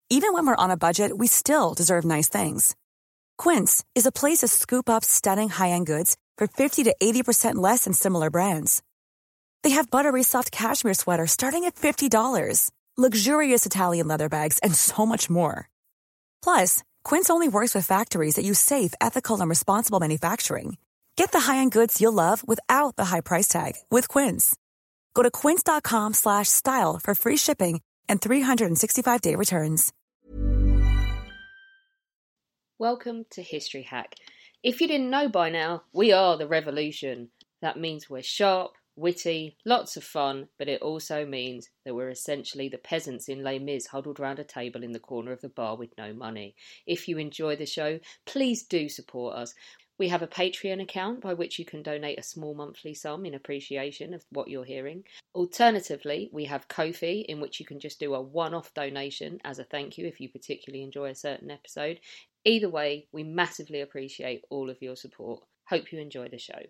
Even when we're on a budget, we still deserve nice things. Quince is a place to scoop up stunning high-end goods for 50 to 80% less than similar brands. They have buttery soft cashmere sweaters starting at $50, luxurious Italian leather bags, and so much more. Plus, Quince only works with factories that use safe, ethical, and responsible manufacturing. Get the high-end goods you'll love without the high price tag with Quince. Go to quince.com/style for free shipping and 365-day returns. Welcome to History Hack. If you didn't know by now, we are the revolution. That means we're sharp, witty, lots of fun, but it also means that we're essentially the peasants in Les Mis huddled round a table in the corner of the bar with no money. If you enjoy the show, please do support us. We have a Patreon account by which you can donate a small monthly sum in appreciation of what you're hearing. Alternatively, we have Ko-fi, in which you can just do a one-off donation as a thank you if you particularly enjoy a certain episode. Either way, we massively appreciate all of your support. Hope you enjoy the show.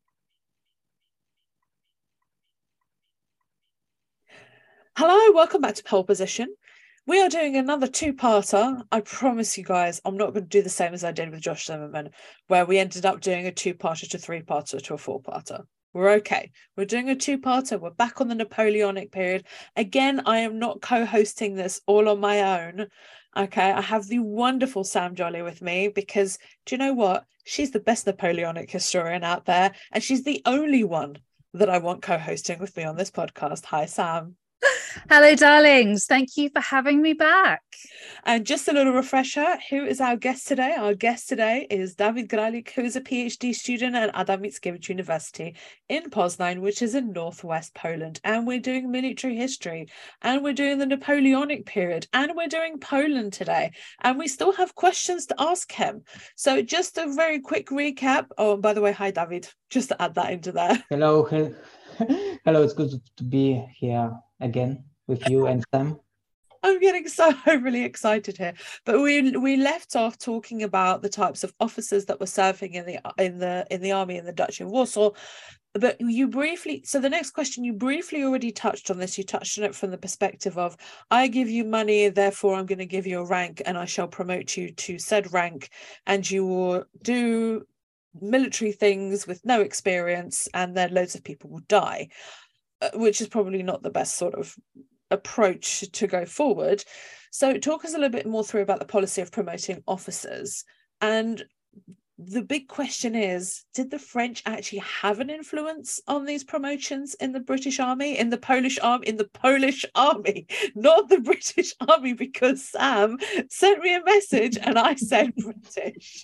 Hello, welcome back to Pole Position. We are doing another two-parter. I promise you guys, I'm not going to do the same as I did with Josh Zimmerman, where we ended up doing a two-parter to three-parter to a four-parter. We're okay. We're doing a two-parter. We're back on the Napoleonic period. Again, I am not co-hosting this all on my own. Okay, I have the wonderful Sam Jolly with me because, do you know what? She's the best Napoleonic historian out there, and she's the only one that I want co-hosting with me on this podcast. Hi, Sam. Hello, darlings. Thank you for having me back. And just a little refresher, who is our guest today? Our guest today is David Gralik, who is a PhD student at Adam Mickiewicz University in Poznań, which is in northwest Poland. And we're doing military history, and we're doing the Napoleonic period, and we're doing Poland today. And we still have questions to ask him. So just a very quick recap. Oh, and by the way, hi, David, just to add that into there. Hello. Hello, it's good to be here again with you and Sam. I'm getting so overly excited here. But we left off talking about the types of officers that were serving in the army in the Duchy of Warsaw. But the next question, you briefly already touched on this. You touched on it from the perspective of, I give you money, therefore I'm going to give you a rank, and I shall promote you to said rank, and you will do military things with no experience, and then loads of people will die, which is probably not the best sort of approach to go forward. So talk us a little bit more through about the policy of promoting officers. And the big question is, did the French actually have an influence on these promotions in the British army, in the Polish army, not the British army? Because Sam sent me a message and I said British.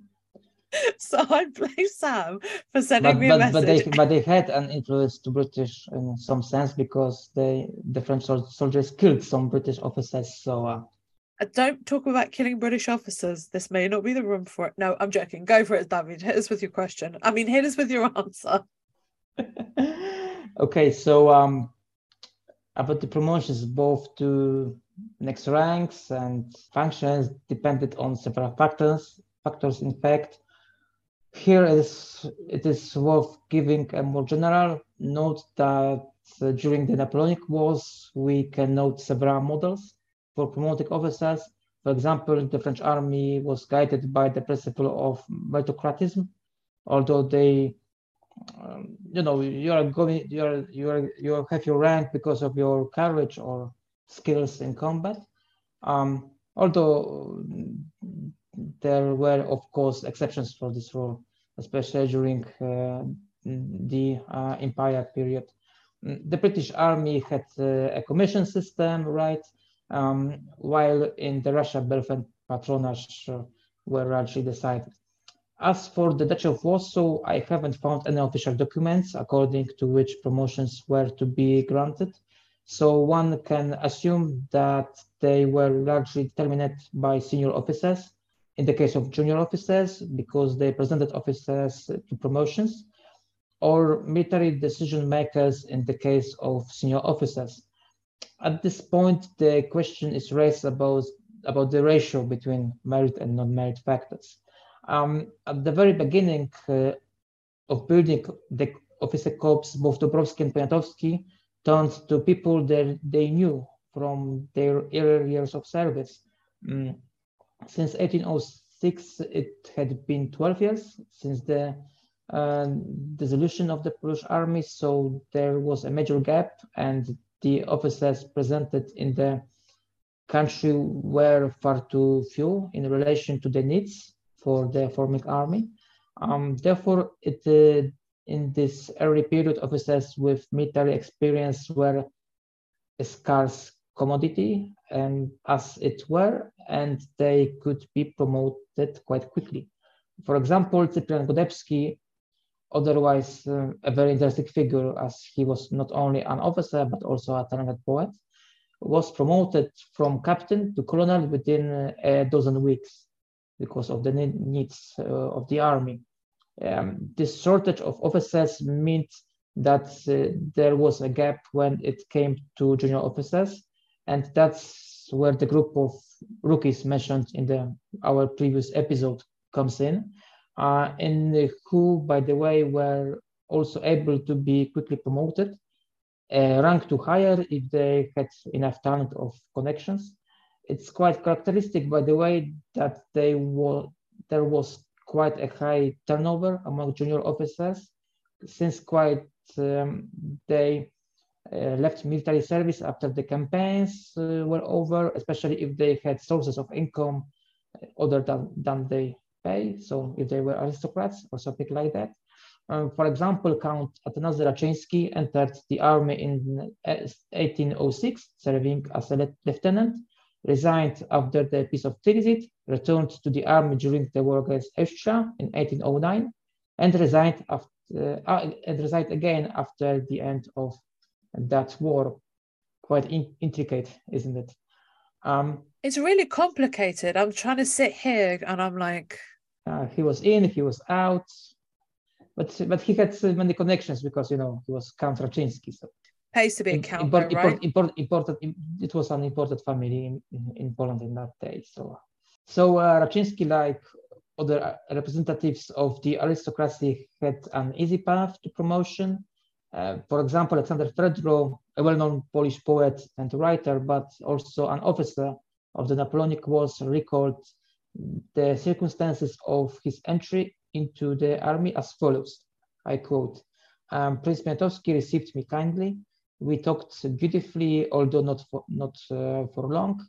So I blame Sam for sending me a message. But they had an influence to British in some sense, because the French soldiers killed some British officers. So don't talk about killing British officers. This may not be the room for it. No, I'm joking. Go for it, David. Hit us with your question. I mean, hit us with your answer. Okay, so about the promotions, both to next ranks and functions depended on several factors. In fact, here it is worth giving a more general note that during the Napoleonic Wars, we can note several models for promoting officers. For example, the French army was guided by the principle of meritocratism, although they, you have your rank because of your courage or skills in combat. Although there were, of course, exceptions for this rule, especially during the Empire period. The British Army had a commission system, right? While in the Russia, birth and patronage were largely decided. As for the Duchy of Warsaw, I haven't found any official documents according to which promotions were to be granted. So one can assume that they were largely determined by senior officers. In the case of junior officers, because they presented officers to promotions, or military decision makers in the case of senior officers. At this point, the question is raised about the ratio between merit and non-merit factors. At the very beginning of building the officer corps, both Dąbrowski and Poniatowski turned to people that they knew from their earlier years of service. Since 1806, it had been 12 years since the dissolution of the Polish army, so there was a major gap, and the officers presented in the country were far too few in relation to the needs for the forming army. Therefore, in this early period, officers with military experience were a scarce commodity, and as it were, and they could be promoted quite quickly. For example, Cyprian Godebski, otherwise a very interesting figure, as he was not only an officer but also a talented poet, was promoted from captain to colonel within a dozen weeks because of the needs of the army. This shortage of officers meant that there was a gap when it came to junior officers, and that's where the group of rookies mentioned in our previous episode comes in, and who, by the way, were also able to be quickly promoted, rank to higher if they had enough talent of connections. It's quite characteristic, by the way, that there was quite a high turnover among junior officers, since they left military service after the campaigns were over, especially if they had sources of income other than they pay, so if they were aristocrats or something like that. For example, Count Atanazy Raczyński entered the army in 1806, serving as a lieutenant, resigned after the Peace of Tilsit, returned to the army during the war against Austria in 1809, and resigned again after the end of that war. Quite intricate, isn't it? It's really complicated. I'm trying to sit here and I'm like... he was in, he was out, but he had many connections because, he was Count Raczyński. So pays to be a count, right? It was an important family in Poland in that day. So Raczyński, like other representatives of the aristocracy, had an easy path to promotion. For example, Alexander Fredro, a well-known Polish poet and writer, but also an officer of the Napoleonic Wars, recalled the circumstances of his entry into the army as follows. I quote, Prince Poniatowski received me kindly. We talked beautifully, although not for long.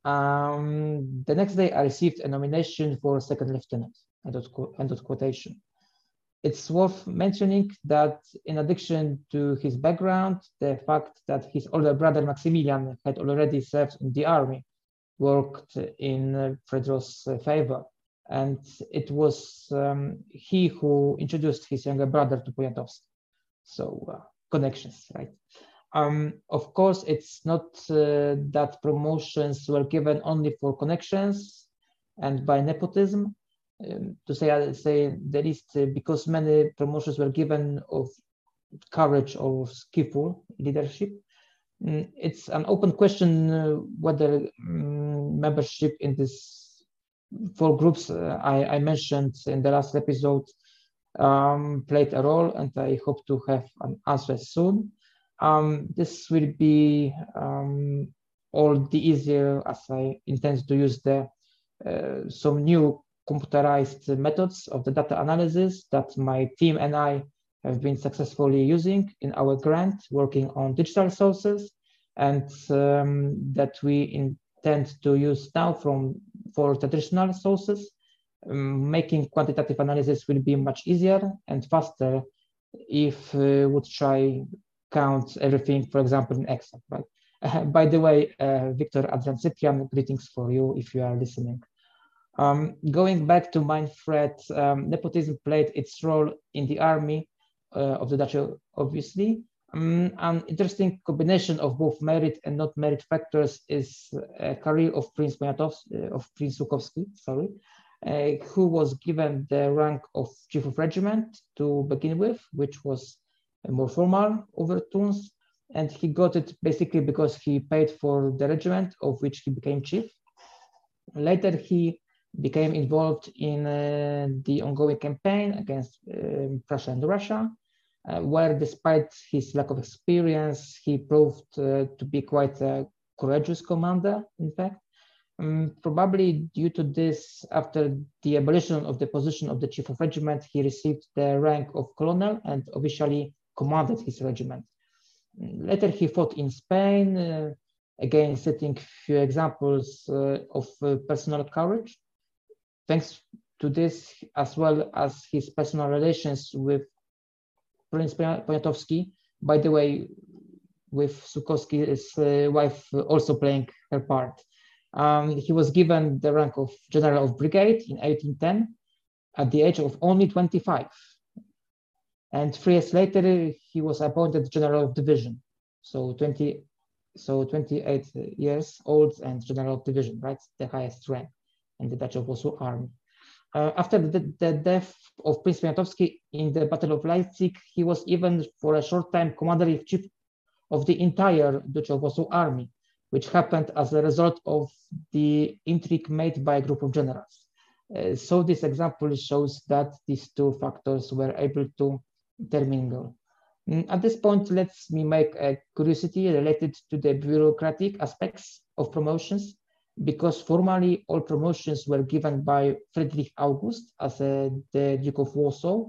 The next day, I received a nomination for second lieutenant. End of quotation. It's worth mentioning that in addition to his background, the fact that his older brother Maximilian had already served in the army worked in Fredro's favor. And it was he who introduced his younger brother to Poniatowski. So connections, right? Of course, it's not that promotions were given only for connections and by nepotism. To say the least, because many promotions were given of courage or skillful leadership. It's an open question whether membership in these four groups I mentioned in the last episode played a role, and I hope to have an answer soon. This will be all the easier as I intend to use some new computerized methods of the data analysis that my team and I have been successfully using in our grant, working on digital sources, and that we intend to use now for traditional sources. Making quantitative analysis will be much easier and faster if we would try count everything, for example, in Excel, right? By the way, Victor, Adrian, Cyprian, greetings for you if you are listening. Going back to Manfred, nepotism played its role in the army of the Duchy, obviously. An interesting combination of both merit and not merit factors is a career of Prince Łukowski, who was given the rank of Chief of Regiment to begin with, which was a more formal overtones, and he got it basically because he paid for the regiment of which he became chief. Later, he became involved in the ongoing campaign against Prussia and Russia, where despite his lack of experience, he proved to be quite a courageous commander, in fact. Probably due to this, after the abolition of the position of the chief of regiment, he received the rank of colonel and officially commanded his regiment. Later, he fought in Spain, again, setting few examples of personal courage. Thanks to this, as well as his personal relations with Prince Poniatowski, by the way, with Suchocki's wife also playing her part. He was given the rank of General of Brigade in 1810 at the age of only 25. And 3 years later, he was appointed General of Division. So 28 years old and General of Division, right? The highest rank in the Duchy of Warsaw Army. After the death of Prince Poniatowski in the Battle of Leipzig, he was even for a short time Commander-in-Chief of the entire Duchy of Warsaw Army, which happened as a result of the intrigue made by a group of generals. So this example shows that these two factors were able to intermingle. At this point, let me make a curiosity related to the bureaucratic aspects of promotions, because formally all promotions were given by Friedrich August as the Duke of Warsaw.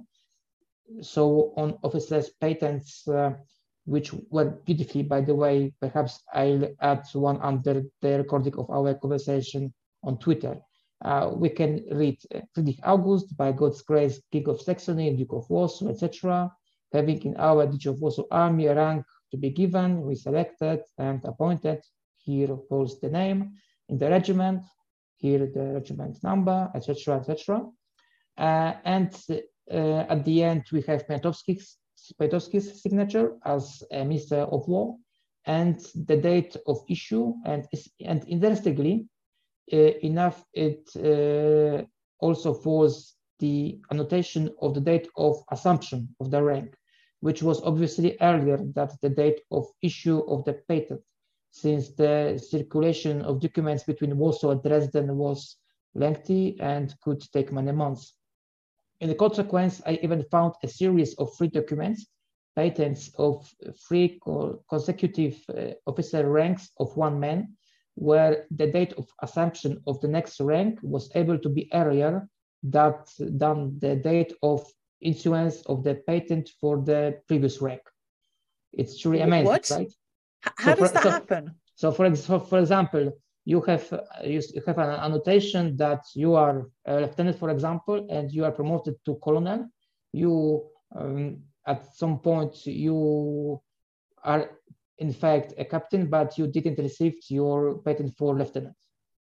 So on officers' patents, which were beautifully, by the way, perhaps I'll add one under the recording of our conversation on Twitter. We can read Friedrich August, by God's grace, King of Saxony, Duke of Warsaw, etc. Having in our Duchy of Warsaw Army a rank to be given, we selected and appointed. Here falls the name in the regiment, here the regiment number, etc., etc. And at the end, we have Poniatowski's signature as a Minister of War and the date of issue. And interestingly enough, it also falls the annotation of the date of assumption of the rank, which was obviously earlier than the date of issue of the patent, since the circulation of documents between Warsaw and Dresden was lengthy and could take many months. In the consequence, I even found a series of 3 documents, patents of 3 consecutive officer ranks of 1 man, where the date of assumption of the next rank was able to be earlier than the date of issuance of the patent for the previous rank. It's truly amazing, what? right? How does that happen? So for example, you have an annotation that you are a lieutenant, for example, and you are promoted to colonel. You at some point you are in fact a captain, but you didn't receive your patent for lieutenant.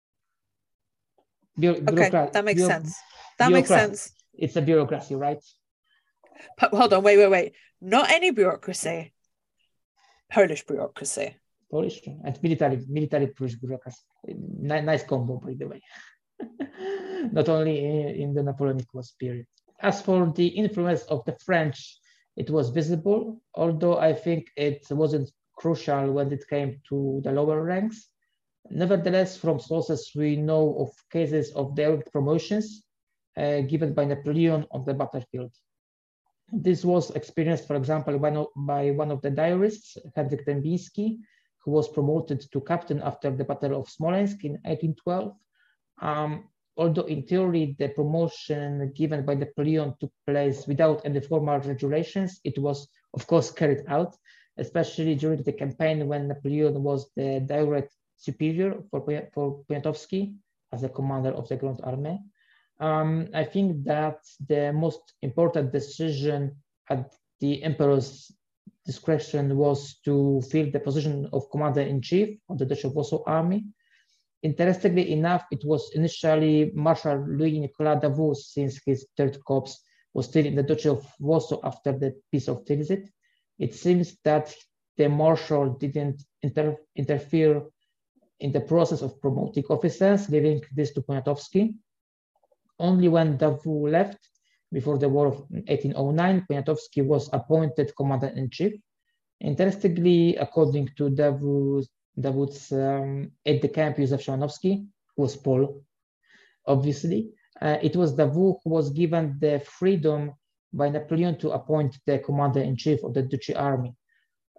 Okay, that makes sense. That makes sense. It's a bureaucracy, right? But hold on, wait. Not any bureaucracy. Polish bureaucracy. Polish and military Polish bureaucracy. Nice combo, by the way. Not only in the Napoleonic Wars period. As for the influence of the French, it was visible, although I think it wasn't crucial when it came to the lower ranks. Nevertheless, from sources we know of cases of direct promotions given by Napoleon on the battlefield. This was experienced, for example, by one of the diarists, Henryk Dębiński, who was promoted to captain after the Battle of Smolensk in 1812. Although in theory, the promotion given by Napoleon took place without any formal regulations, it was, of course, carried out, especially during the campaign when Napoleon was the direct superior for Poniatowski as a commander of the Grand Army. I think that the most important decision at the emperor's discretion was to fill the position of commander-in-chief of the Duchy of Warsaw Army. Interestingly enough, it was initially Marshal Louis-Nicolas Davout, since his 3rd Corps was still in the Duchy of Warsaw after the Peace of Tilsit. It seems that the Marshal didn't interfere in the process of promoting officers, leaving this to Poniatowski. Only when Davout left, before the war of 1809, Poniatowski was appointed commander-in-chief. Interestingly, according to Davout's aide-de-camp, Józef Szymanowski, who was Pole, obviously, it was Davout who was given the freedom by Napoleon to appoint the commander-in-chief of the Duchy army.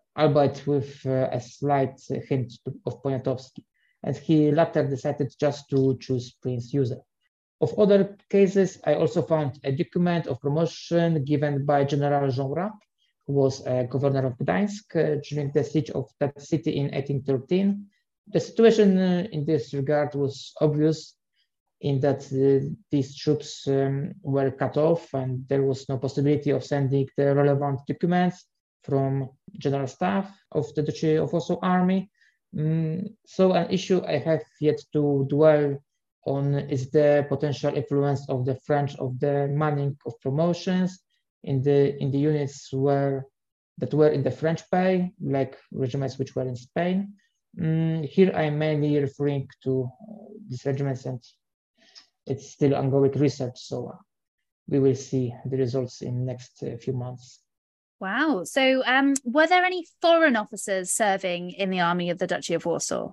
albeit with a slight hint of Poniatowski. And he later decided just to choose Prince Józef. Of other cases, I also found a document of promotion given by General Żołra, who was governor of Gdańsk during the siege of that city in 1813. The situation in this regard was obvious in that these troops were cut off and there was no possibility of sending the relevant documents from general staff of the Duchy of Warsaw army. So an issue I have yet to dwell on is the potential influence of the French of the manning of promotions in the units that were in the French pay, like regiments which were in Spain. Here I'm mainly referring to these regiments, and it's still ongoing research, so we will see the results in next few months. Wow. So were there any foreign officers serving in the army of the Duchy of Warsaw?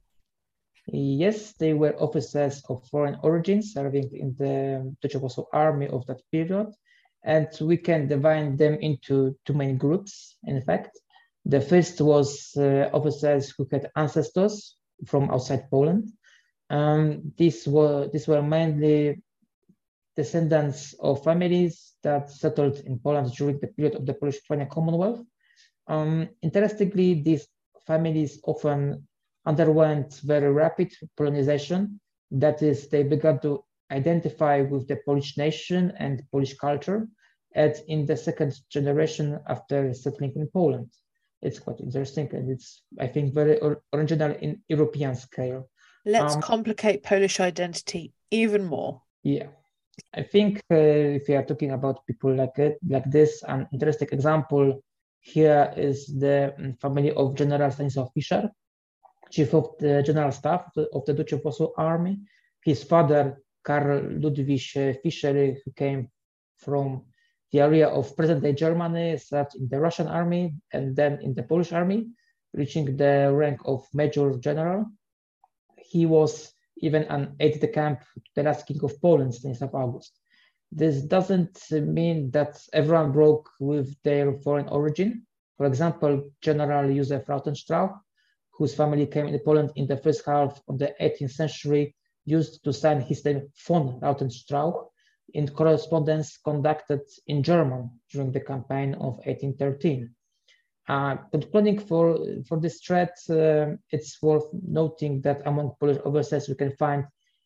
Yes, they were officers of foreign origin serving in the Duchy of Warsaw army of that period. And we can divide them into two main groups, in fact. The first was officers who had ancestors from outside Poland. These were mainly descendants of families that settled in Poland during the period of the Polish-Lithuanian Commonwealth. Interestingly, these families often underwent very rapid Polonization. That is, they began to identify with the Polish nation and Polish culture, and in the second generation after settling in Poland. It's quite interesting, and it's, I think, very original in European scale. Let's complicate Polish identity even more. Yeah. I think if we are talking about people like this, an interesting example here is the family of General Stanisław Fischer, chief of the general staff of the Duchy of Warsaw army. His father, Karl Ludwig Fischer, who came from the area of present-day Germany, served in the Russian army and then in the Polish army, reaching the rank of Major General. He was even an aide-de-camp to the last king of Poland, Stanisław August. This doesn't mean that everyone broke with their foreign origin. For example, General Józef Rautenstrauch, whose family came into Poland in the first half of the 18th century, used to sign his name von Rautenstrauch in correspondence conducted in German during the campaign of 1813. Concluding for this thread, it's worth noting that among Polish overseas we can find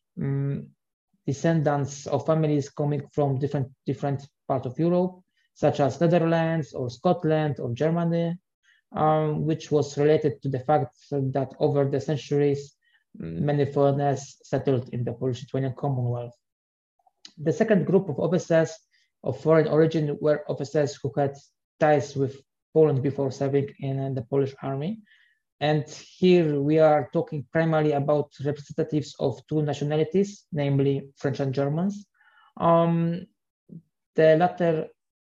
descendants of families coming from different parts of Europe, such as Netherlands or Scotland or Germany, which was related to the fact that over the centuries, many foreigners settled in the Polish-Lithuanian Commonwealth. The second group of officers of foreign origin were officers who had ties with Poland before serving in the Polish army. And here we are talking primarily about representatives of two nationalities, namely French and Germans. The latter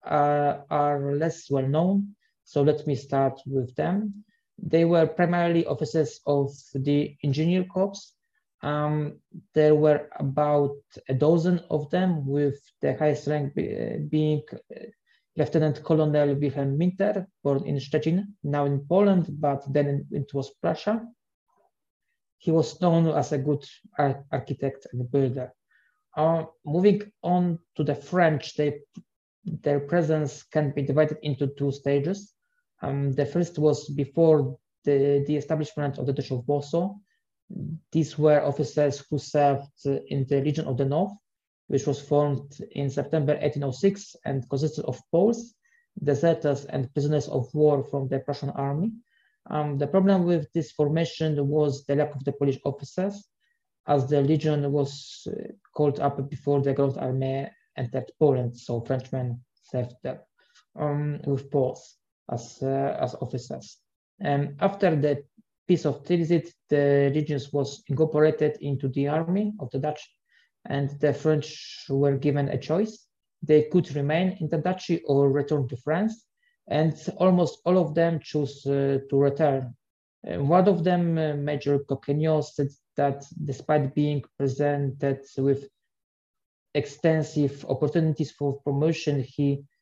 are less well known, so let me start with them. They were primarily officers of the Engineer Corps. There were about a dozen of them, with the highest rank being Lieutenant Colonel Wilhelm Minter, born in Szczecin, now in Poland, but then it was Prussia. He was known as a good architect and builder. Moving on to the French, their presence can be divided into two stages. The first was before the establishment of the Duchy of Warsaw. These were officers who served in the Legion of the North, which was formed in September 1806 and consisted of Poles, deserters, and prisoners of war from the Prussian army. The problem with this formation was the lack of the Polish officers, as the Legion was called up before the Grand Army entered Poland, so Frenchmen served there with Poles as officers. After the Peace of Tilsit, the Legion was incorporated into the army of the Dutch, and the French were given a choice. They could remain in the duchy or return to France, and almost all of them chose to return. One of them, Major Coquenot, said that despite being presented with extensive opportunities for promotion, he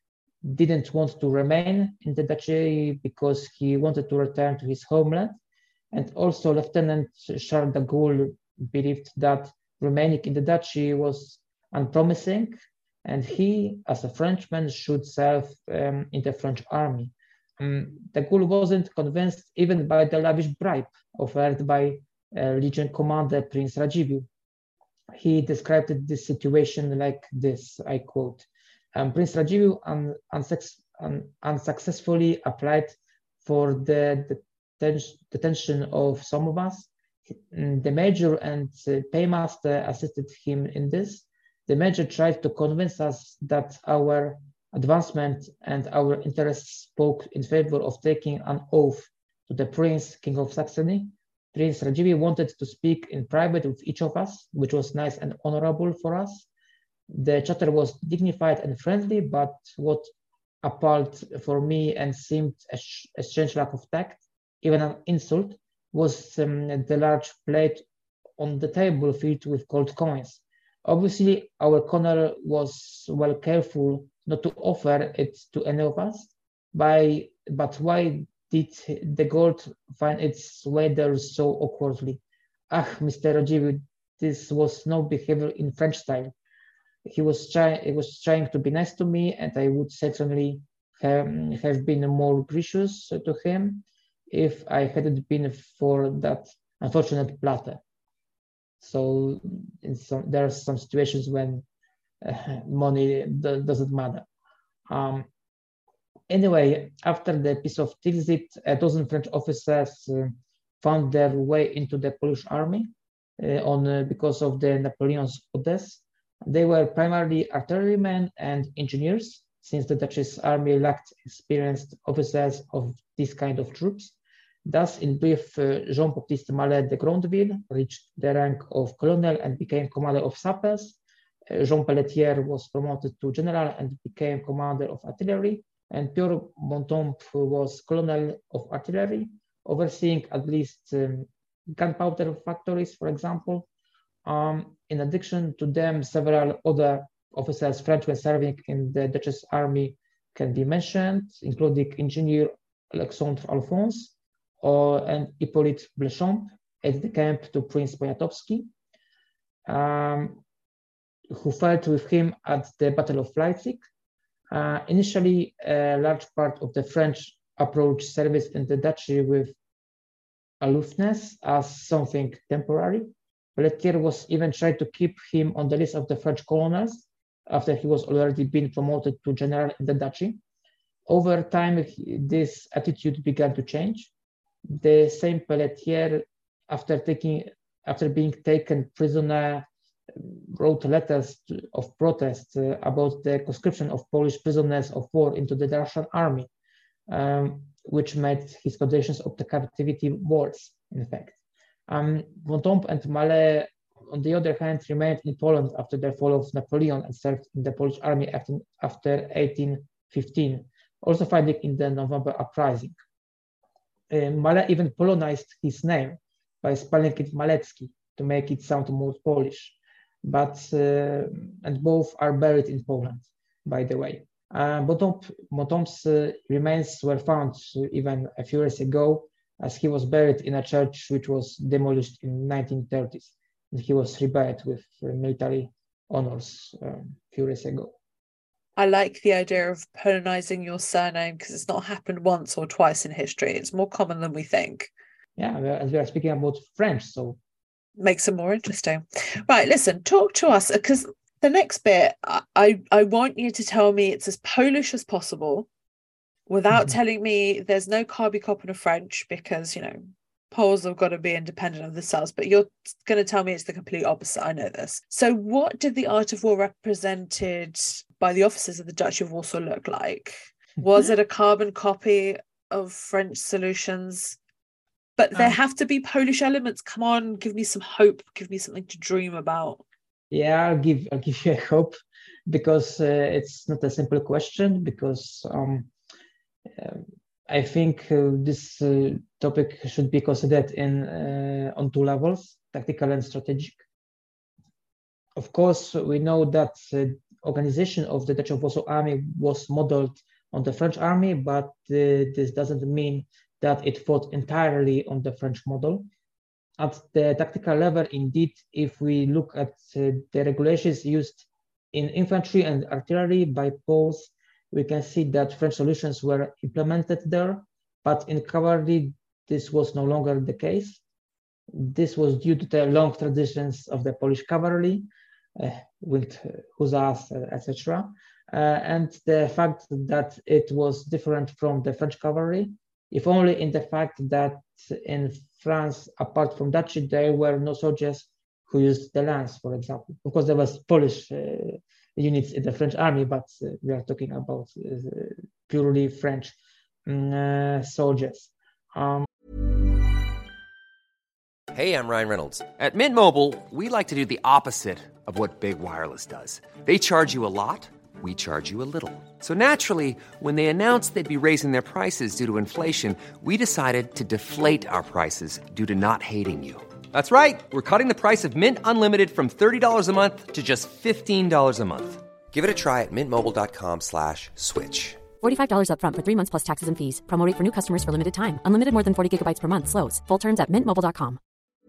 didn't want to remain in the duchy because he wanted to return to his homeland. And also Lieutenant Charles de Gaulle believed that remaining in the duchy was unpromising, and he, as a Frenchman, should serve in the French army. De Gaulle wasn't convinced even by the lavish bribe offered by Legion commander Prince Radziwiłł. He described this situation like this, I quote, Prince Radziwiłł unsuccessfully applied for the detention of some of us. The major and paymaster assisted him in this. The major tried to convince us that our advancement and our interests spoke in favor of taking an oath to the Prince, King of Saxony. Prince Radziwiłł wanted to speak in private with each of us, which was nice and honorable for us. The chatter was dignified and friendly, but what appalled for me and seemed a strange lack of tact, even an insult, was the large plate on the table filled with gold coins. Obviously, our colonel was well careful not to offer it to any of us, but why did the gold find its way there so awkwardly? Mr. Radziwiłł, this was no behavior in French style. He was trying to be nice to me, and I would certainly have been more gracious to him if I hadn't been for that unfortunate platter. So there are some situations when money doesn't matter. Anyway, after the Peace of Tilsit, a dozen French officers found their way into the Polish army because of the Napoleon's orders. They were primarily artillerymen and engineers, since the Duchy's army lacked experienced officers of this kind of troops. Thus, in brief, Jean-Baptiste Mallet de Grandville reached the rank of colonel and became commander of sappers. Jean Pelletier was promoted to general and became commander of artillery. And Pierre Bontemps was colonel of artillery, overseeing at least gunpowder factories, for example. In addition to them, several other officers, Frenchmen serving in the Duchess army can be mentioned, including engineer Alexandre Alphonse and Hippolyte Blechamp, aide-de-camp to Prince Poniatowski, who fought with him at the Battle of Leipzig. Initially, a large part of the French approached service in the duchy with aloofness as something temporary. Pelletier was even trying to keep him on the list of the French colonels after he was already been promoted to general in the duchy. Over time, this attitude began to change. The same Pelletier, after being taken prisoner, wrote letters of protest about the conscription of Polish prisoners of war into the Russian army, which made his conditions of the captivity worse, in fact. Bontemps and Mallet, on the other hand, remained in Poland after the fall of Napoleon and served in the Polish army after 1815, also fighting in the November uprising. Mallet even Polonized his name by spelling it Malecki to make it sound more Polish. And both are buried in Poland, by the way. Bontemps' remains were found even a few years ago, as he was buried in a church which was demolished in 1930s, and he was reburied with military honors a few years ago. I like the idea of Polonizing your surname because it's not happened once or twice in history. It's more common than we think. Yeah, as we are speaking about French, so makes it more interesting. Right, listen, talk to us, because the next bit, I want you to tell me it's as Polish as possible without telling me there's no Karbi Kopin of French, because, you know, Poles have got to be independent of themselves, but you're going to tell me it's the complete opposite. I know this. So what did the art of war represented by the officers of the Duchy of Warsaw look like? Was it a carbon copy of French solutions? But there have to be Polish elements. Come on, give me some hope. Give me something to dream about. Yeah, I'll give you a hope, because it's not a simple question, because I think this topic should be considered on two levels, tactical and strategic. Of course, we know that organization of the Duchy of Warsaw Army was modeled on the French army, but this doesn't mean that it fought entirely on the French model. At the tactical level, indeed, if we look at the regulations used in infantry and artillery by Poles, we can see that French solutions were implemented there, but in cavalry, this was no longer the case. This was due to the long traditions of the Polish cavalry with hussars, etc., and the fact that it was different from the French cavalry, if only in the fact that in France, apart from Duchy, there were no soldiers who used the lance, for example. Of course, there was Polish units in the French army, but we are talking about purely French soldiers. Hey, I'm Ryan Reynolds. At Mint Mobile, we like to do the opposite of what Big Wireless does. They charge you a lot, we charge you a little. So naturally, when they announced they'd be raising their prices due to inflation, we decided to deflate our prices due to not hating you. That's right. We're cutting the price of Mint Unlimited from $30 a month to just $15 a month. Give it a try at mintmobile.com/switch. $45 up front for 3 months plus taxes and fees. Promo rate for new customers for limited time. Unlimited more than 40 gigabytes per month. Slows full terms at mintmobile.com.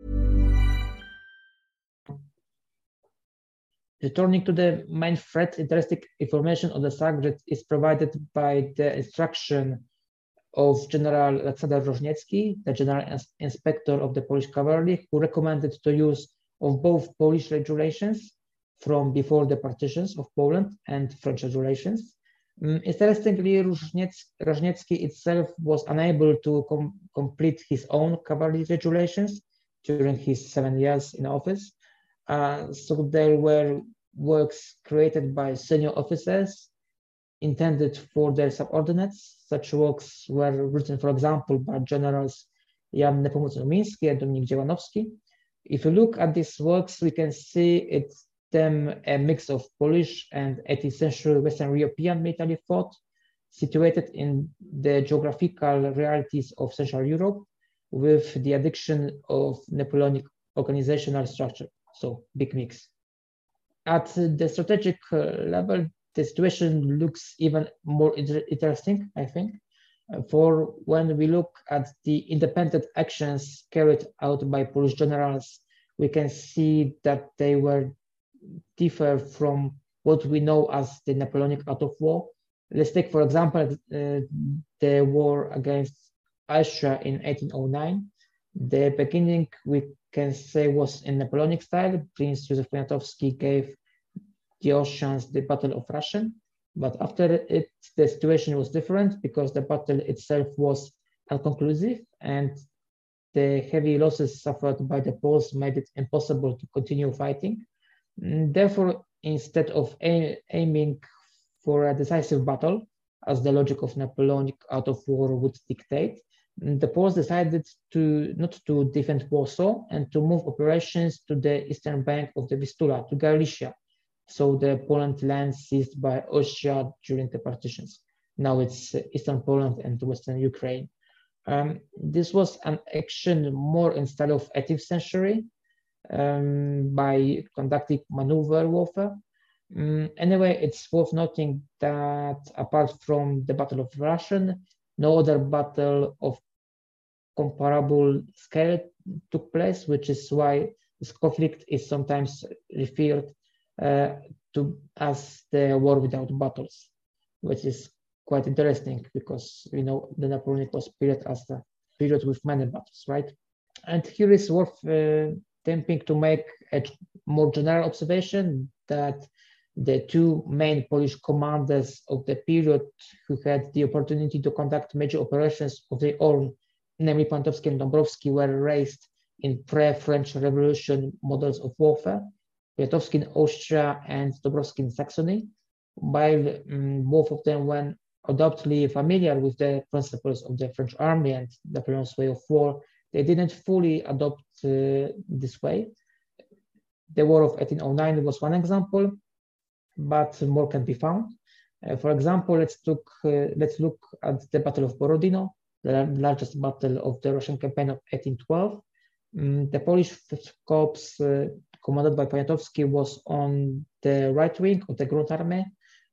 Returning to the main threat, interesting information on the subject is provided by the instruction of General Aleksander Rożniecki, the General Inspector of the Polish Cavalry, who recommended the use of both Polish regulations from before the partitions of Poland and French regulations. Interestingly, Rożniecki itself was unable to complete his own cavalry regulations during his 7 years in office. So there were works created by senior officers intended for their subordinates. Such works were written, for example, by generals Jan Nepomucen-Umiński and Dominik Dziełanowski. If you look at these works, we can see it's them a mix of Polish and 18th century Western European military thought, situated in the geographical realities of Central Europe, with the addition of Napoleonic organizational structure. So big mix. At the strategic level, the situation looks even more interesting, I think, for when we look at the independent actions carried out by Polish generals, we can see that they were differ from what we know as the Napoleonic art of war. Let's take, for example, the war against Austria in 1809. The beginning, we can say, was in Napoleonic style. Prince Józef Poniatowski gave the Austrians the Battle of Raschen, but after it, the situation was different because the battle itself was unconclusive and the heavy losses suffered by the Poles made it impossible to continue fighting. Therefore, instead of aiming for a decisive battle, as the logic of Napoleonic art of war would dictate, the Poles decided not to defend Warsaw and to move operations to the eastern bank of the Vistula, to Galicia. So the Poland land seized by Austria during the partitions. Now it's eastern Poland and western Ukraine. This was an action more in style of 18th century by conducting maneuver warfare. Anyway, it's worth noting that apart from the Battle of Raschen, no other battle of comparable scale took place, which is why this conflict is sometimes referred to as the war without battles, which is quite interesting because the Napoleonic was period as the period with many battles, right? And here is worth attempting to make a more general observation that the two main Polish commanders of the period who had the opportunity to conduct major operations of their own, namely Poniatowski and Dąbrowski, were raised in pre-French Revolution models of warfare, Poniatowski in Austria and Dąbrowski in Saxony. While both of them were undoubtedly familiar with the principles of the French army and Napoleon's way of war, they didn't fully adopt this way. The War of 1809 was one example, but more can be found. For example, let's look at the Battle of Borodino, the largest battle of the Russian campaign of 1812. The Polish Fifth Corps, commanded by Poniatowski, was on the right wing of the Grand Army,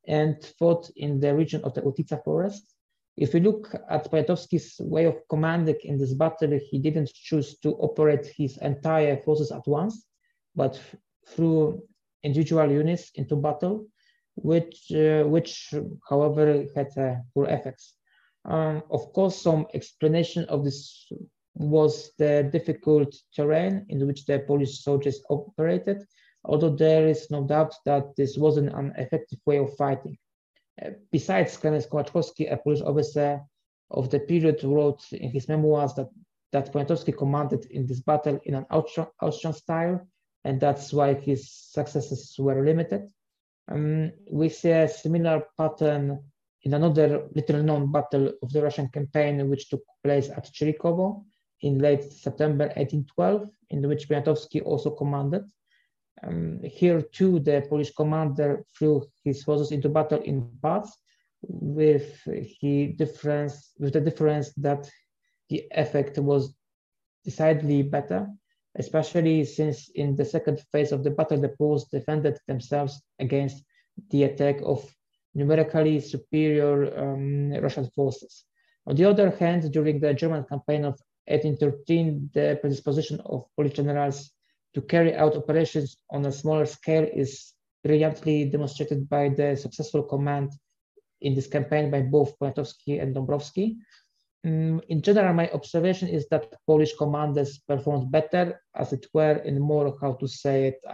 and fought in the region of the Utica Forest. If we look at Poniatowski's way of commanding in this battle, he didn't choose to operate his entire forces at once, but through individual units into battle, which however, had poor effects. Of course, some explanation of this was the difficult terrain in which the Polish soldiers operated, although there is no doubt that this wasn't an effective way of fighting. Besides, Klemens Kołaczkowski, a Polish officer of the period, wrote in his memoirs that Poniatowski commanded in this battle in an Austrian style, and that's why his successes were limited. We see a similar pattern in another little-known battle of the Russian campaign, which took place at Chirikovo in late September 1812, in which Poniatowski also commanded. Here too, the Polish commander threw his forces into battle in parts, with the difference that the effect was decidedly better, especially since in the second phase of the battle, the Poles defended themselves against the attack of numerically superior Russian forces. On the other hand, during the German campaign of 1813, the predisposition of Polish generals to carry out operations on a smaller scale is brilliantly demonstrated by the successful command in this campaign by both Poniatowski and Dąbrowski. In general, my observation is that Polish commanders performed better, as it were, in more, how to say it,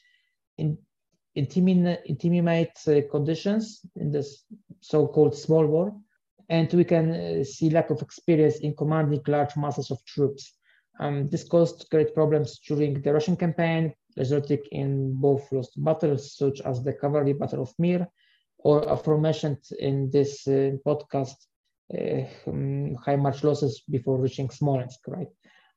intimate conditions in this so-called small war, and we can see lack of experience in commanding large masses of troops. This caused great problems during the Russian campaign, resulting in both lost battles, such as the cavalry battle of Mir, or aforementioned in this podcast, high march losses before reaching Smolensk, right?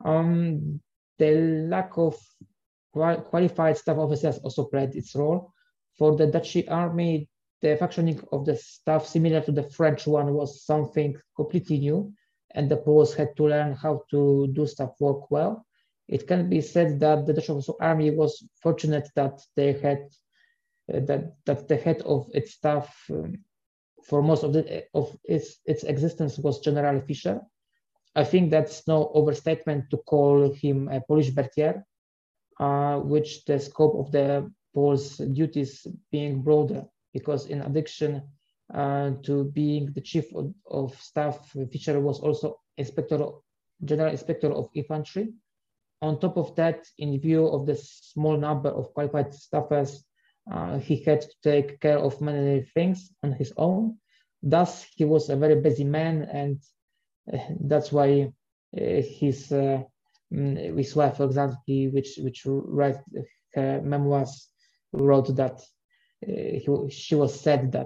The lack of qualified staff officers also played its role. For the Dutch army, the functioning of the staff, similar to the French one, was something completely new, and the Poles had to learn how to do staff work well. It can be said that the Dutch army was fortunate that they had that the head of its staff for most of its existence was General Fischer. I think that's no overstatement to call him a Polish Berthier, which the scope of the Poles' duties being broader, because in addition to being the chief of staff, Fischer was also general inspector of infantry. On top of that, in view of the small number of qualified staffers, he had to take care of many things on his own. Thus, he was a very busy man, and that's why his wife, for example, which write her memoirs, wrote that she was sad that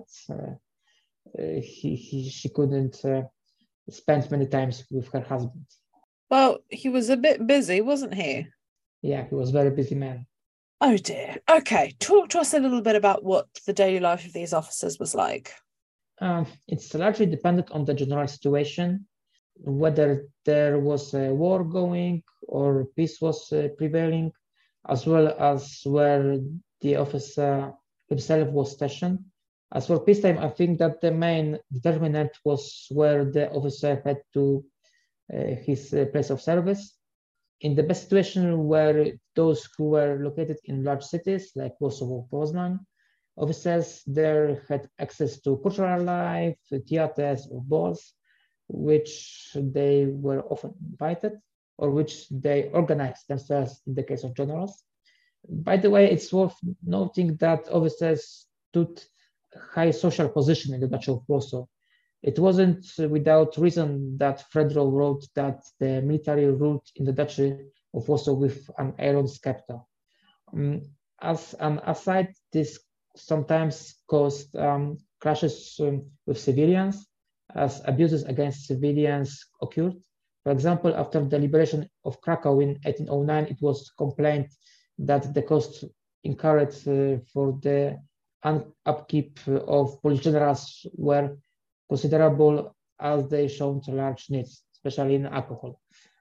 she couldn't spend many times with her husband. Well, he was a bit busy, wasn't he? Yeah, he was a very busy man. Oh dear. Okay, talk to us a little bit about what the daily life of these officers was like. It's largely dependent on the general situation, whether there was a war going or peace was prevailing, as well as where the officer himself was stationed. As for peacetime, I think that the main determinant was where the officer had to his place of service. In the best situation were those who were located in large cities like Warsaw or Poznan. Officers there had access to cultural life, theaters or balls, which they were often invited or which they organized themselves in the case of generals. By the way, it's worth noting that officers stood high social position in the Duchy of Warsaw. It wasn't without reason that Fredro wrote that the military ruled in the Duchy of Warsaw with an iron scepter. As an aside, this sometimes caused clashes with civilians, as abuses against civilians occurred. For example, after the liberation of Krakow in 1809, it was complained that the costs incurred for the upkeep of Polish generals were considerable, as they showed large needs, especially in alcohol.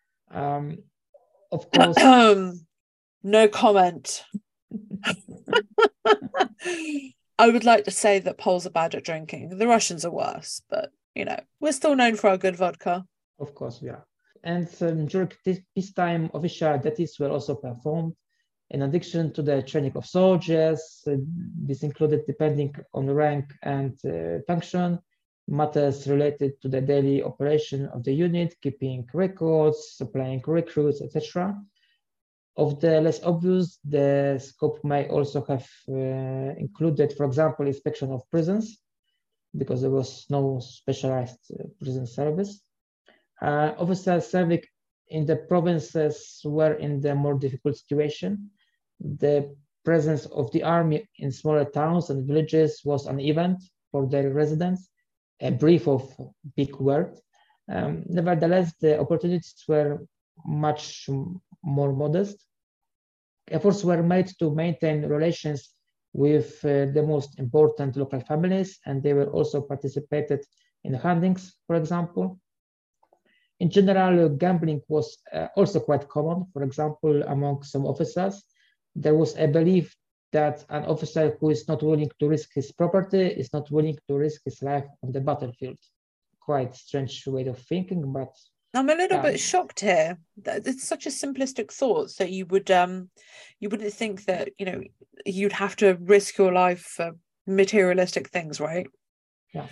Of course, no comment. I would like to say that Poles are bad at drinking. The Russians are worse, but we're still known for our good vodka. Of course, we are. And during this peacetime, official duties were also performed. In addition to the training of soldiers, this included, depending on rank and function, matters related to the daily operation of the unit, keeping records, supplying recruits, etc. Of the less obvious, the scope may also have included, for example, inspection of prisons, because there was no specialized prison service. Officers serving in the provinces were in the more difficult situation. The presence of the army in smaller towns and villages was an event for their residents, a brief of big word. Nevertheless, the opportunities were much more modest. Efforts were made to maintain relations with the most important local families, and they were also participated in huntings, for example. In general, gambling was also quite common. For example, among some officers, there was a belief that an officer who is not willing to risk his property is not willing to risk his life on the battlefield. Quite strange way of thinking, but I'm a little bit shocked here. It's such a simplistic thought that you wouldn't think that you'd have to risk your life for materialistic things, right? Yeah.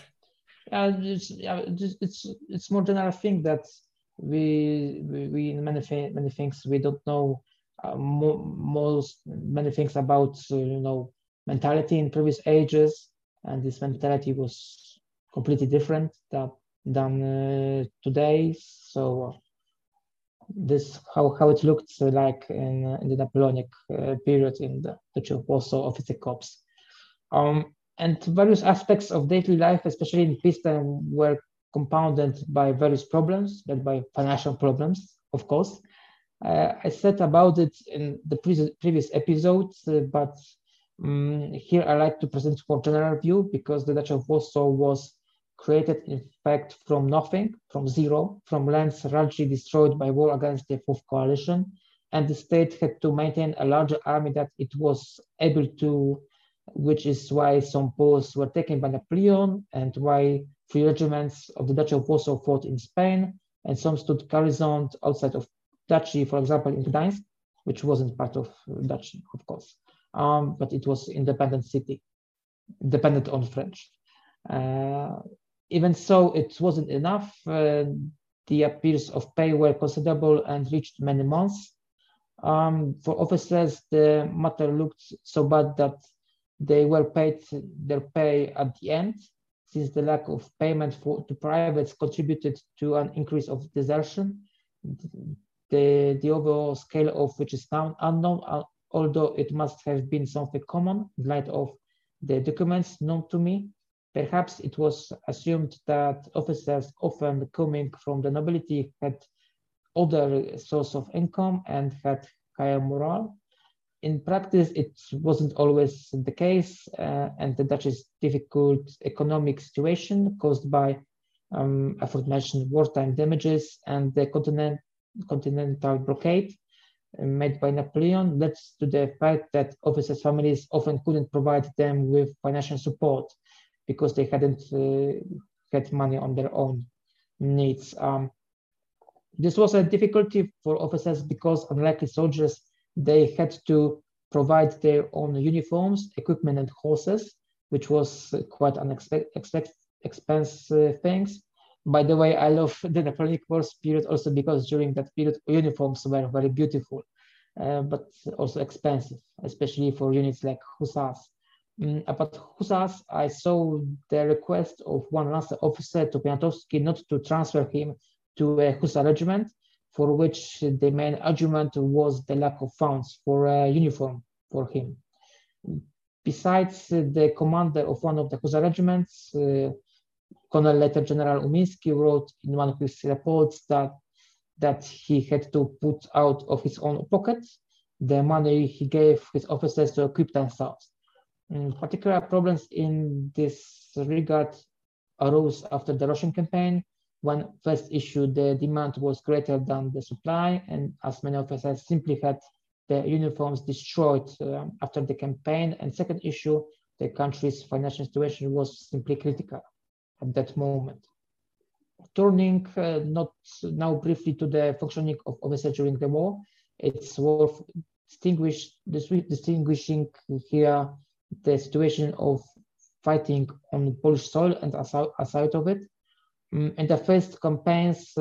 It's more general thing that we in many things we don't know many things about mentality in previous ages, and this mentality was completely different than today. So this how it looked like in the Napoleonic period in the Duchy of Warsaw officer corps. And various aspects of daily life, especially in peacetime, were compounded by various problems, led by financial problems, of course. I said about it in the previous episodes, but here I like to present a more general view, because the Duchy of Warsaw was created, in fact, from nothing, from zero, from lands largely destroyed by war against the Fourth Coalition, and the state had to maintain a larger army that it was able to, which is why some posts were taken by Napoleon, and why 3 regiments of the Duchy of Warsaw fought in Spain, and some stood garrisoned outside of Duchy, for example, in Gdańsk, which wasn't part of Duchy, of course, but it was independent city, dependent on French. Even so, it wasn't enough. The arrears of pay were considerable and reached many months. For officers, the matter looked so bad that they were paid their pay at the end, since the lack of payment to privates contributed to an increase of desertion. The overall scale of which is now unknown, although it must have been something common in light of the documents known to me. Perhaps it was assumed that officers often coming from the nobility had other source of income and had higher morale. In practice, it wasn't always the case, and the Duchy's difficult economic situation caused by aforementioned wartime damages and the continental blockade made by Napoleon led to the fact that officers' families often couldn't provide them with financial support because they hadn't had money on their own needs. This was a difficulty for officers because, unlike soldiers, they had to provide their own uniforms, equipment, and horses, which was quite expensive things. By the way, I love the Napoleonic Wars period also because during that period, uniforms were very beautiful, but also expensive, especially for units like hussars. About hussars, I saw the request of one Lancer officer to Poniatowski not to transfer him to a hussar regiment, for which the main argument was the lack of funds for a uniform for him. Besides, the commander of one of the hussar regiments, Colonel Later General Umiński, wrote in one of his reports that he had to put out of his own pocket the money he gave his officers to equip themselves. Particular problems in this regard arose after the Russian campaign, when first issue the demand was greater than the supply, and as many officers simply had their uniforms destroyed after the campaign, and second issue the country's financial situation was simply critical at that moment. Turning not now briefly to the functioning of officers during the war, it's worth distinguishing here the situation of fighting on Polish soil and outside of it. In the first campaigns,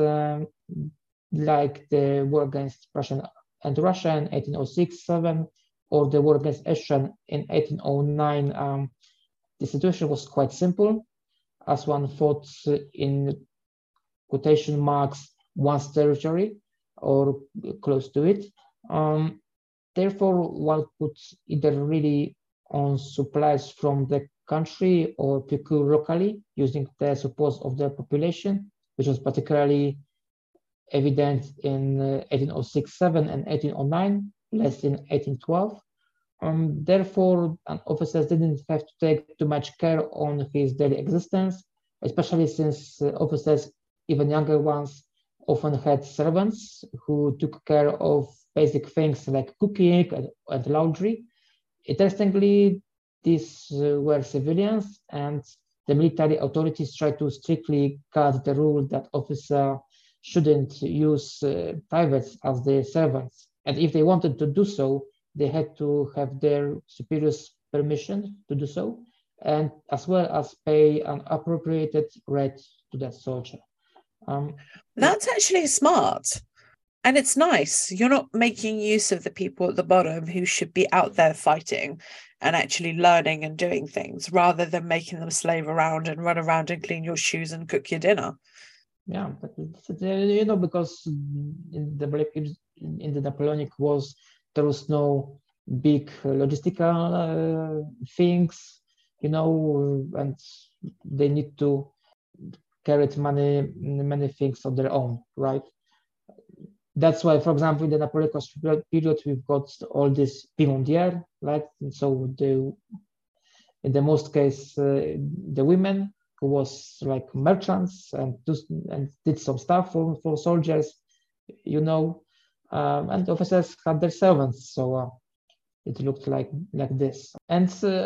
like the war against Russia in 1806-7, or the war against Austria in 1809, the situation was quite simple, as one fought in quotation marks one's territory or close to it. Therefore, one could either really on supplies from the country or procure locally using the support of the population, which was particularly evident in 1806-7 and 1809, less in 1812. Therefore, an officer didn't have to take too much care on his daily existence, especially since officers, even younger ones, often had servants who took care of basic things like cooking and laundry. Interestingly, these were civilians, and the military authorities tried to strictly guard the rule that officers shouldn't use privates as their servants. And if they wanted to do so, they had to have their superiors' permission to do so, and as well as pay an appropriated rate to that soldier. That's actually smart. And it's nice. You're not making use of the people at the bottom who should be out there fighting and actually learning and doing things, rather than making them slave around and run around and clean your shoes and cook your dinner. Yeah, but because in the Napoleonic Wars, there was no big logistical things, and they need to carry many things on their own, right? That's why, for example, in the Napoleonic period, we've got all this vivandière, right? And so in the most case, the women who was like merchants and did some stuff for soldiers, and officers had their servants. So it looked like this. And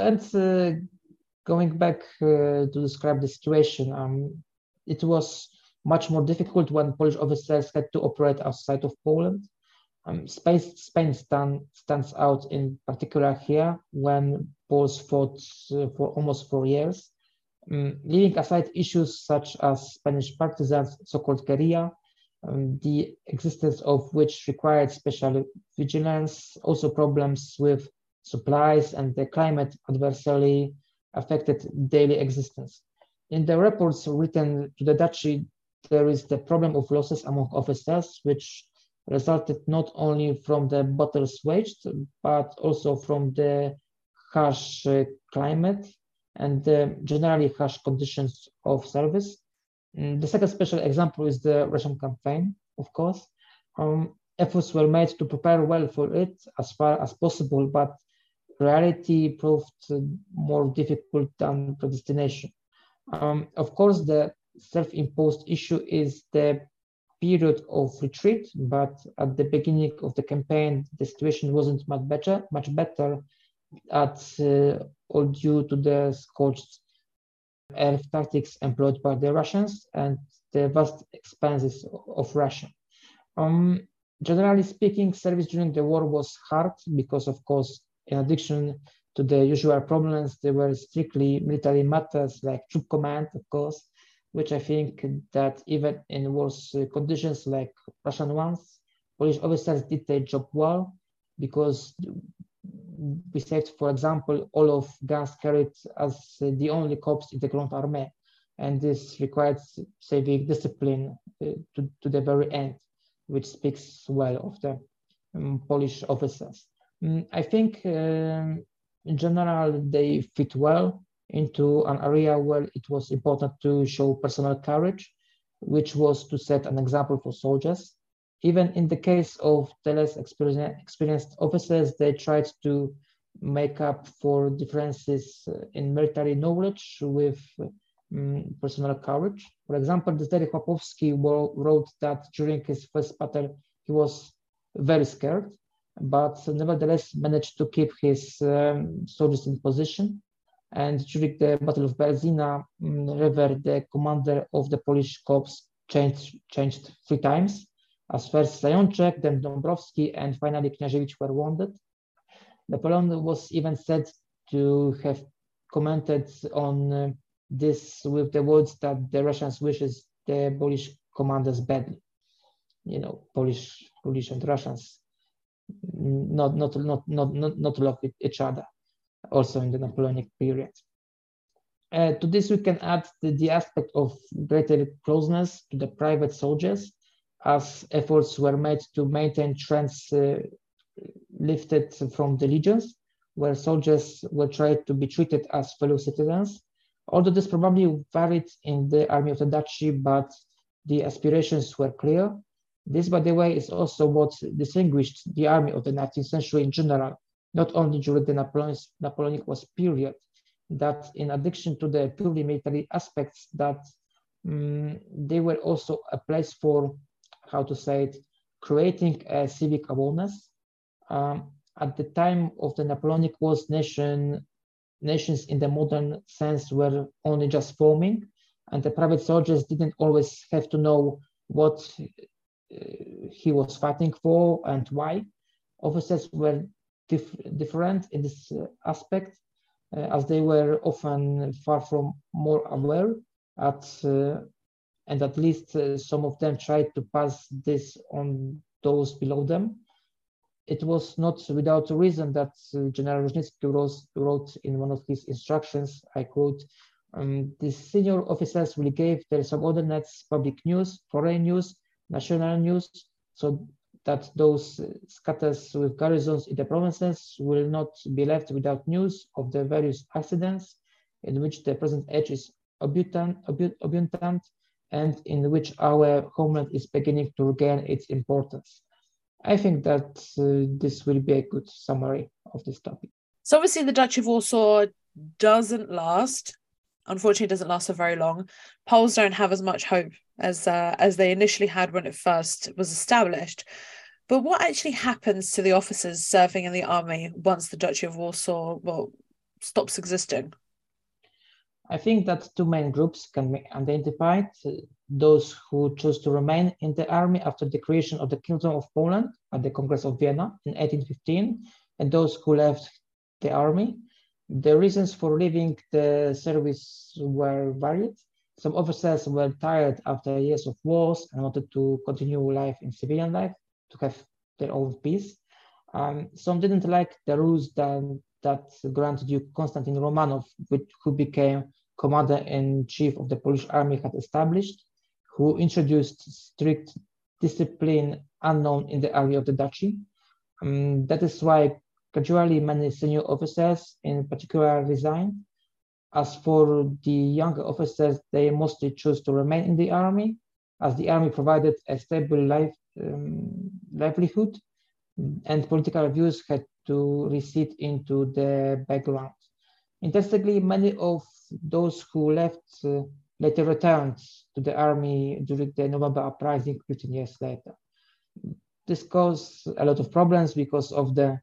going back to describe the situation, it was much more difficult when Polish officers had to operate outside of Poland. Spain stands out in particular here, when Poles fought for almost 4 years. Leaving aside issues such as Spanish partisans, so-called guerrilla, the existence of which required special vigilance, also problems with supplies and the climate adversely affected daily existence. In the reports written to the Duchy, there is the problem of losses among officers, which resulted not only from the battles waged, but also from the harsh climate and the generally harsh conditions of service. The second special example is the Russian campaign, of course. Efforts were made to prepare well for it as far as possible, but reality proved more difficult than predestination. Of course, the self-imposed issue is the period of retreat, but at the beginning of the campaign, the situation wasn't much better all due to the scorched earth tactics employed by the Russians and the vast expanses of Russia. Generally speaking, service during the war was hard because, of course, in addition to the usual problems, there were strictly military matters like troop command, of course, which I think that even in worse conditions like Russian ones, Polish officers did their job well, because we saved, for example, all of guns carried as the only corps in the Grand Army, and this required saving discipline to the very end, which speaks well of the Polish officers. I think in general they fit well into an area where it was important to show personal courage, which was to set an example for soldiers. Even in the case of the less experienced officers, they tried to make up for differences in military knowledge with personal courage. For example, Dezdery Chłopowski wrote that during his first battle, he was very scared, but nevertheless managed to keep his soldiers in position. And during the Battle of Berezina River, the commander of the Polish corps changed 3 times. As first Zajączek, then Dąbrowski, and finally Kniazewicz were wounded. Napoleon was even said to have commented on this with the words that the Russians wishes the Polish commanders badly. You know, Polish and Russians not love each other, also in the Napoleonic period. To this, we can add the aspect of greater closeness to the private soldiers, as efforts were made to maintain trends lifted from the legions, where soldiers were tried to be treated as fellow citizens. Although this probably varied in the army of the Duchy, but the aspirations were clear. This, by the way, is also what distinguished the army of the 19th century in general, not only during the Napoleonic Wars period, that in addition to the purely military aspects, that they were also a place for, how to say it, creating a civic awareness. At the time of the Napoleonic Wars, nations in the modern sense were only just forming, and the private soldiers didn't always have to know what he was fighting for and why. Officers were different in this aspect, as they were often far from more aware, and at least some of them tried to pass this on those below them. It was not without reason that General Różnicki wrote in one of his instructions, I quote, "The senior officers will give their subordinates public news, foreign news, national news, so that those scatters with garrisons in the provinces will not be left without news of the various accidents in which the present age is abundant and in which our homeland is beginning to regain its importance." I think that this will be a good summary of this topic. So obviously the Duchy of Warsaw doesn't last. Unfortunately, it doesn't last for very long. Poles don't have as much hope as they initially had when it first was established. But what actually happens to the officers serving in the army once the Duchy of Warsaw, stops existing? I think that 2 main groups can be identified: those who chose to remain in the army after the creation of the Kingdom of Poland at the Congress of Vienna in 1815, and those who left the army. The reasons for leaving the service were varied. Some officers were tired after years of wars and wanted to continue life in civilian life, to have their own peace. Some didn't like the rules that Grand Duke Konstantin Romanov, who became commander-in-chief of the Polish army, had established, who introduced strict discipline unknown in the army of the Duchy. That is why gradually many senior officers in particular resigned. As for the younger officers, they mostly chose to remain in the army, as the army provided a stable livelihood, and political views had to recede into the background. Interestingly, many of those who left later returned to the army during the November uprising 15 years later. This caused a lot of problems because of the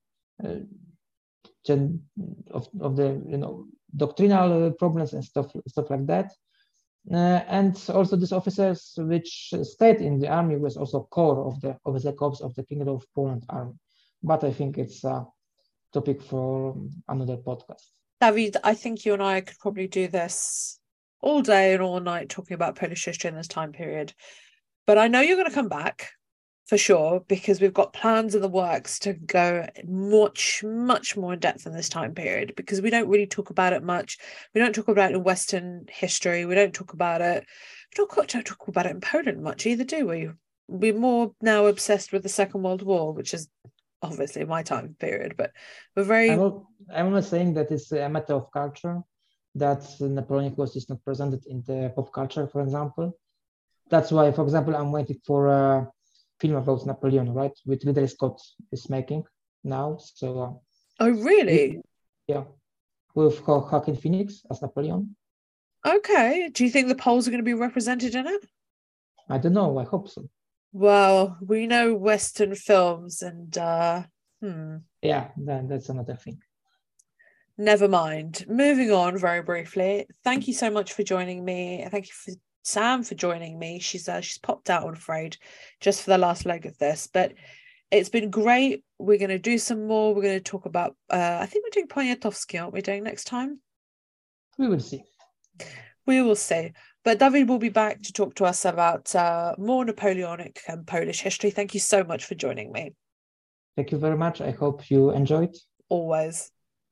doctrinal problems and stuff like that. And also these officers which stayed in the army was also core of the corps of the Kingdom of Poland army. But I think it's a topic for another podcast. David, I think you and I could probably do this all day and all night talking about Polish history in this time period. But I know you're going to come back for sure, because we've got plans in the works to go much more in depth in this time period, because we don't really talk about it much. We don't talk about it in Western history. We don't talk about it. We don't talk about it in Poland much either, do we? We're more now obsessed with the Second World War, which is obviously my time period, but we're very... I'm not saying that it's a matter of culture, that Napoleonic Wars is not presented in the pop culture, for example. That's why, for example, I'm waiting for a film about Napoleon, right? With Ridley Scott is making now. So. Oh, really? Yeah, with Joaquin Phoenix as Napoleon. Okay. Do you think the Poles are going to be represented in it? I don't know. I hope so. Well, we know Western films and Yeah, that's another thing. Never mind. Moving on very briefly. Thank you so much for joining me. Thank you for Sam for joining me. She's popped out, I'm afraid, just for the last leg of this. But it's been great. We're going to do some more. We're going to talk about, I think we're doing Poniatowski, aren't we, doing next time? We will see. We will see. But David will be back to talk to us about more Napoleonic and Polish history. Thank you so much for joining me. Thank you very much. I hope you enjoyed. Always.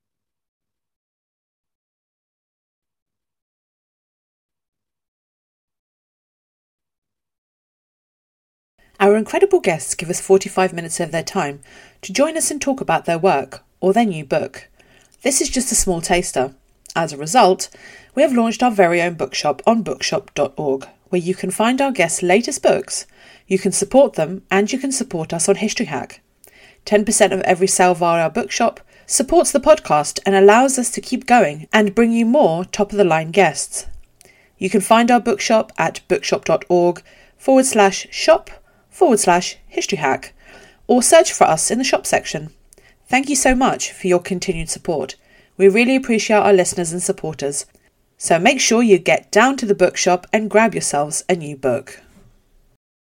Our incredible guests give us 45 minutes of their time to join us and talk about their work or their new book. This is just a small taster. As a result, we have launched our very own bookshop on bookshop.org, where you can find our guests' latest books, you can support them, and you can support us on History Hack. 10% of every sale via our bookshop supports the podcast and allows us to keep going and bring you more top-of-the-line guests. You can find our bookshop at bookshop.org/shop/History Hack, or search for us in the shop section. Thank you so much for your continued support. We really appreciate our listeners and supporters. So make sure you get down to the bookshop and grab yourselves a new book.